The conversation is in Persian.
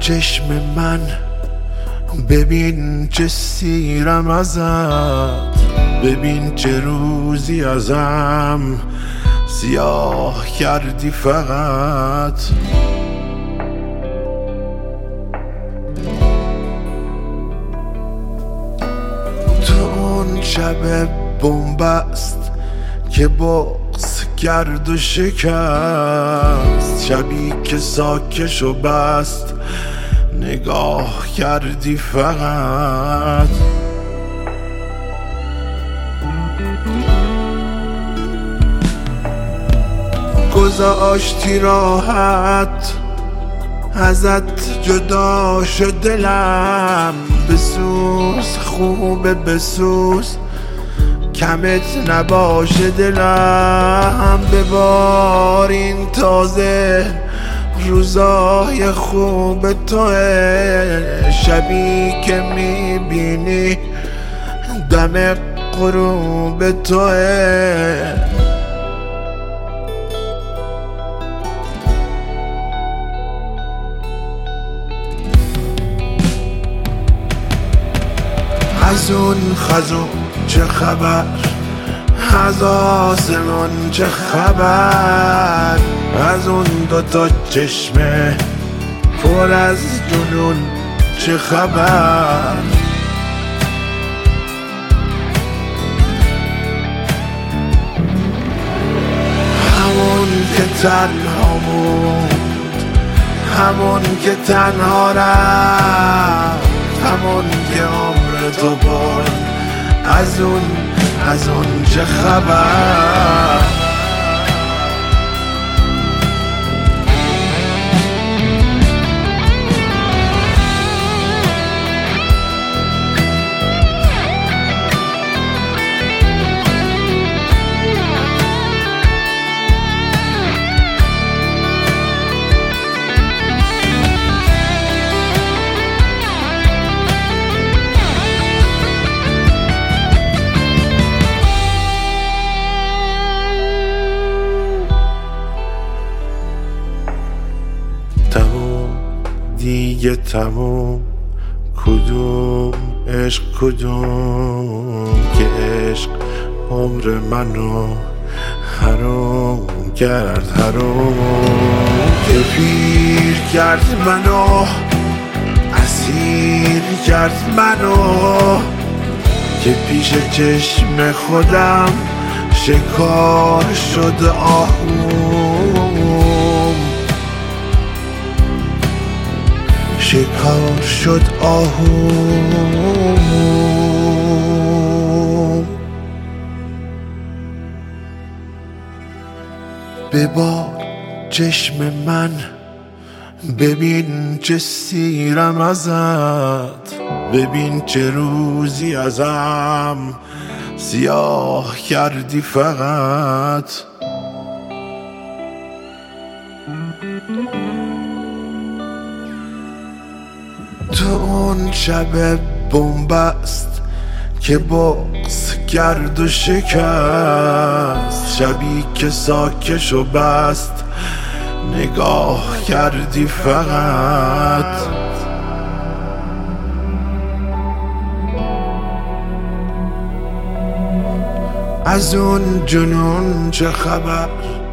چشم من ببین چه سیرم ازت، ببین چه روزی ازم سیاه کردی فقط. تو اون شب بنبست که بغض کرد و شکست، شبی که ساکش و بست نگاه کردی فقط. گذاشتی راحت ازت جدا شد دلم، بسوز خوبه بسوز کمت نباشه دلم. ببارین تازه روزای خوب توه، شبی که میبینی دم غروب توه. از اون خزون چه خبر، از آسمون چه خبر، از اون دوتا چشمه پر از جنون چه خبر. همون که تنها موند، همون که تنها رفت، همون که عمر تو برد، از اون چه خبر. تموم دیگه تموم، کدوم عشق کدوم که عشق عمر منو حرام کرد، حرام که پیر کرد منو، اسیر کرد منو، که پیش چشم خودم شکار شد آهوم، شکار شد آهوم. ببار چشم من ببین چه سیرم ازت، ببین چه روزی ازم سیاه کردی فقط. تو اون شب بنبست که بغض کرد و شکست، شبی که ساکش و بست نگاه کردی فقط. از اون جنون چه خبر،